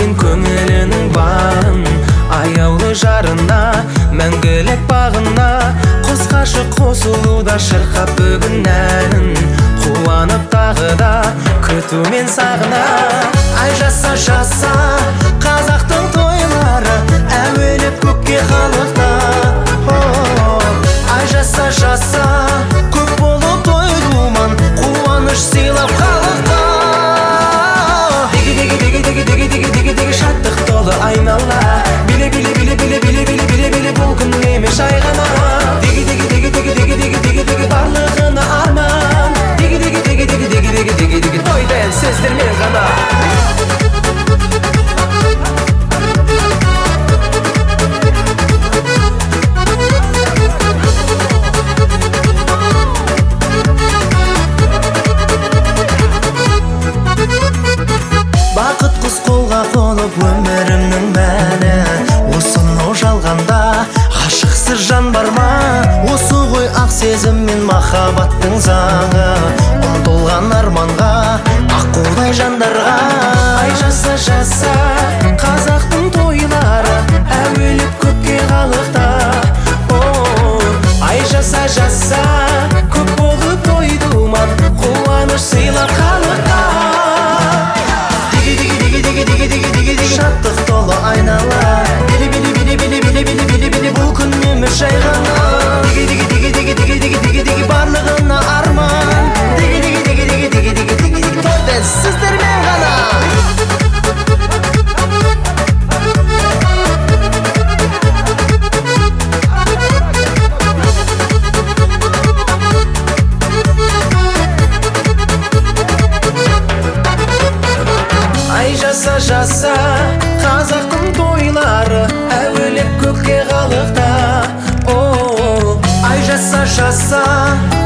бүгін көңілінің бағын, аяулы жарына, мәңгілік бағына. Құс қашық қосылуда шырқап бүгін әнін, қуанып тағы да күтумен сағына. Ай жаса жаса қазақтың тойлары, әуелеп көкке халықта. Ай жаса жаса көп болып той думан, қуаныш сыйлап халыққа. Деге шаттық толы айнала, биле бұл күн емес жай ғана. Деге барлығына арман, деге тойдан сөздермен ғана. Бақыт құс қолға қонып өмірімнің мәні, осынау жалғанда ғашықсыз жан бар ма? Осы ғой ақ сезім мен махаббаттың заңы, ұмтылған арманға, аққудай жандарға. Ай жаса жаса қазақтың тойлары, әуелеп көкке халықта. Ай жаса жаса көп болып той думан, қуаныш сыйлап халыққа. Шаттық толы айнала, биле бұл күн емес жай ғана. Деге барлығына арман, деге тойдан сіздермен ғана. Ай жаса жаса қазақтың тойлары, әуелеп көкке халықта. Ай жаса жаса